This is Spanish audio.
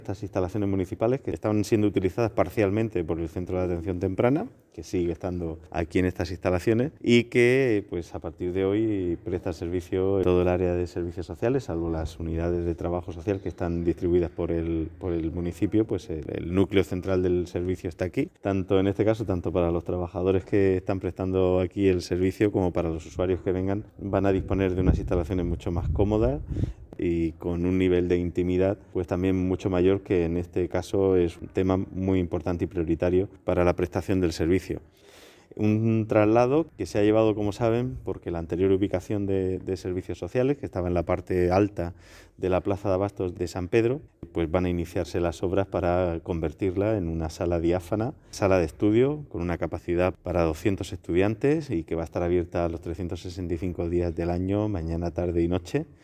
Estas instalaciones municipales que están siendo utilizadas parcialmente por el Centro de Atención Temprana, que sigue estando aquí en estas instalaciones y que pues a partir de hoy presta servicio en todo el área de servicios sociales, salvo las unidades de trabajo social que están distribuidas por el municipio, pues el núcleo central del servicio está aquí, tanto en este caso, tanto para los trabajadores que están prestando aquí el servicio como para los usuarios que vengan, van a disponer de unas instalaciones mucho más cómodas y con un nivel de intimidad pues también mucho mayor, que en este caso es un tema muy importante y prioritario para la prestación del servicio. Un traslado que se ha llevado, como saben, porque la anterior ubicación de servicios sociales, que estaba en la parte alta de la Plaza de Abastos de San Pedro, pues van a iniciarse las obras para convertirla en una sala diáfana, sala de estudio con una capacidad para 200 estudiantes y que va a estar abierta los 365 días del año, mañana, tarde y noche,